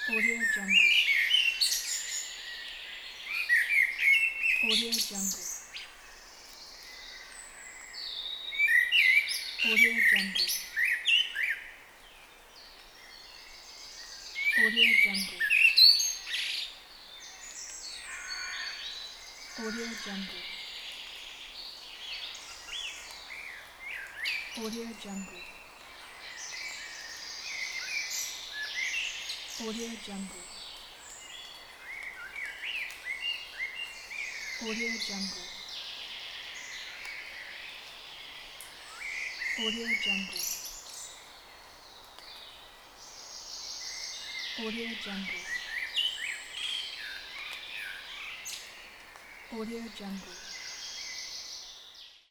Audio Jungle. Audio Jungle. Audio Jungle. Audio Jungle. Audio Jungle. Audio Jungle. Audio Jungle. Audio Jungle. Audio Jungle. Audio Jungle. Audio Jungle.